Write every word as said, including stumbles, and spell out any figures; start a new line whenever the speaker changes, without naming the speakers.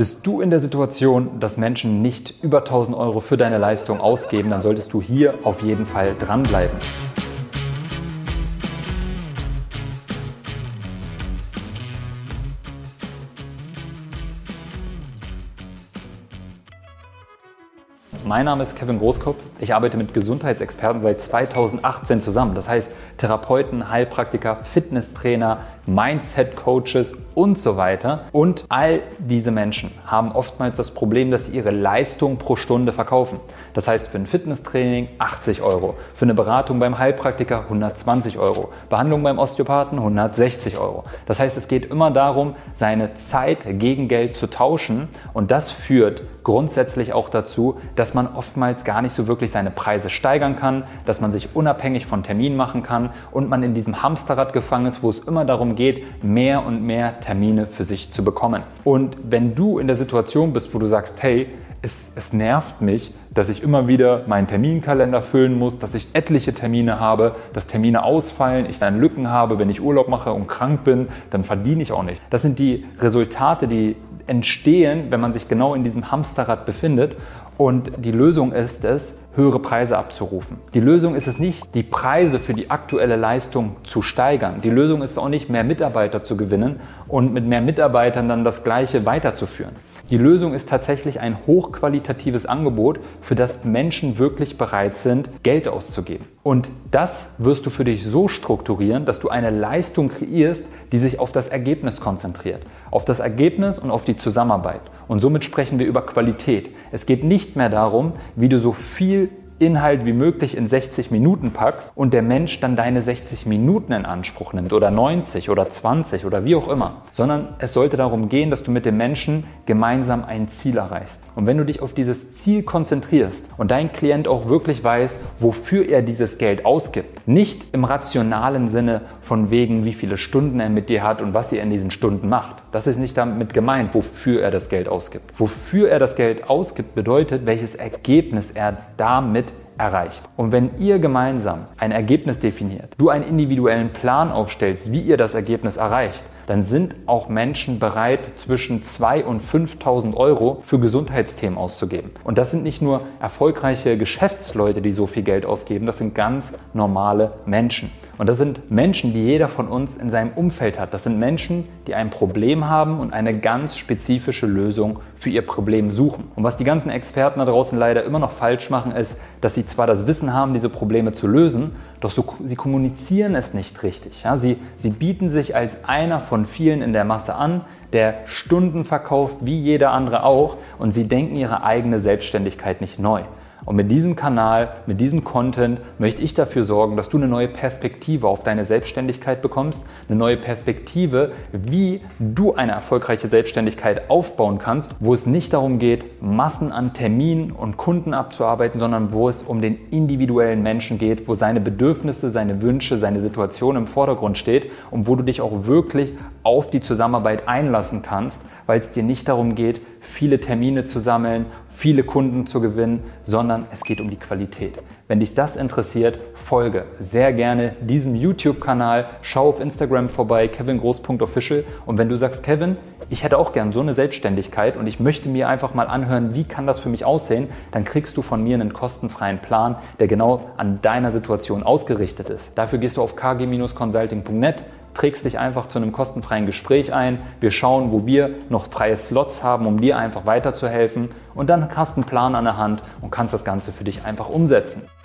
Bist du in der Situation, dass Menschen nicht über tausend Euro für deine Leistung ausgeben, dann solltest du hier auf jeden Fall dranbleiben. Mein Name ist Kevin Großkopf. Ich arbeite mit Gesundheitsexperten seit zweitausendachtzehn zusammen. Das heißt Therapeuten, Heilpraktiker, Fitnesstrainer, Mindset-Coaches und so weiter. Und all diese Menschen haben oftmals das Problem, dass sie ihre Leistung pro Stunde verkaufen. Das heißt für ein Fitnesstraining achtzig Euro, für eine Beratung beim Heilpraktiker hundertzwanzig Euro, Behandlung beim Osteopathen hundertsechzig Euro. Das heißt, es geht immer darum, seine Zeit gegen Geld zu tauschen, und das führt grundsätzlich auch dazu, dass man oftmals gar nicht so wirklich seine Preise steigern kann, dass man sich unabhängig von Terminen machen kann und man in diesem Hamsterrad gefangen ist, wo es immer darum geht, mehr und mehr Termine für sich zu bekommen. Und wenn du in der Situation bist, wo du sagst, hey, es, es nervt mich, dass ich immer wieder meinen Terminkalender füllen muss, dass ich etliche Termine habe, dass Termine ausfallen, ich dann Lücken habe, wenn ich Urlaub mache und krank bin, dann verdiene ich auch nicht. Das sind die Resultate, die entstehen, wenn man sich genau in diesem Hamsterrad befindet. Und die Lösung ist es, höhere Preise abzurufen. Die Lösung ist es nicht, die Preise für die aktuelle Leistung zu steigern. Die Lösung ist auch nicht, mehr Mitarbeiter zu gewinnen und mit mehr Mitarbeitern dann das Gleiche weiterzuführen. Die Lösung ist tatsächlich ein hochqualitatives Angebot, für das Menschen wirklich bereit sind, Geld auszugeben. Und das wirst du für dich so strukturieren, dass du eine Leistung kreierst, die sich auf das Ergebnis konzentriert. Auf das Ergebnis und auf die Zusammenarbeit. Und somit sprechen wir über Qualität. Es geht nicht mehr darum, wie du so viel Inhalt wie möglich in sechzig Minuten packst und der Mensch dann deine sechzig Minuten in Anspruch nimmt oder neunzig oder zwanzig oder wie auch immer, sondern es sollte darum gehen, dass du mit dem Menschen gemeinsam ein Ziel erreichst. Und wenn du dich auf dieses Ziel konzentrierst und dein Klient auch wirklich weiß, wofür er dieses Geld ausgibt, nicht im rationalen Sinne von wegen, wie viele Stunden er mit dir hat und was ihr in diesen Stunden macht. Das ist nicht damit gemeint, wofür er das Geld ausgibt. Wofür er das Geld ausgibt, bedeutet, welches Ergebnis er damit erreicht. Und wenn ihr gemeinsam ein Ergebnis definiert, du einen individuellen Plan aufstellst, wie ihr das Ergebnis erreicht, dann sind auch Menschen bereit, zwischen zweitausend und fünftausend Euro für Gesundheitsthemen auszugeben. Und das sind nicht nur erfolgreiche Geschäftsleute, die so viel Geld ausgeben, das sind ganz normale Menschen. Und das sind Menschen, die jeder von uns in seinem Umfeld hat. Das sind Menschen, die ein Problem haben und eine ganz spezifische Lösung für ihr Problem suchen. Und was die ganzen Experten da draußen leider immer noch falsch machen, ist, dass sie zwar das Wissen haben, diese Probleme zu lösen, doch so, sie kommunizieren es nicht richtig. Ja, sie, sie bieten sich als einer von vielen in der Masse an, der Stunden verkauft, wie jeder andere auch, und sie denken ihre eigene Selbstständigkeit nicht neu. Und mit diesem Kanal, mit diesem Content möchte ich dafür sorgen, dass du eine neue Perspektive auf deine Selbstständigkeit bekommst, eine neue Perspektive, wie du eine erfolgreiche Selbstständigkeit aufbauen kannst, wo es nicht darum geht, Massen an Terminen und Kunden abzuarbeiten, sondern wo es um den individuellen Menschen geht, wo seine Bedürfnisse, seine Wünsche, seine Situation im Vordergrund steht und wo du dich auch wirklich auf die Zusammenarbeit einlassen kannst, weil es dir nicht darum geht, viele Termine zu sammeln, viele Kunden zu gewinnen, sondern es geht um die Qualität. Wenn dich das interessiert, folge sehr gerne diesem YouTube-Kanal, schau auf Instagram vorbei, kevin groß punkt official, und wenn du sagst, Kevin, ich hätte auch gern so eine Selbstständigkeit und ich möchte mir einfach mal anhören, wie kann das für mich aussehen, dann kriegst du von mir einen kostenfreien Plan, der genau an deiner Situation ausgerichtet ist. Dafür gehst du auf k g Bindestrich consulting punkt net, trägst dich einfach zu einem kostenfreien Gespräch ein. Wir schauen, wo wir noch freie Slots haben, um dir einfach weiterzuhelfen. Und dann hast du einen Plan an der Hand und kannst das Ganze für dich einfach umsetzen.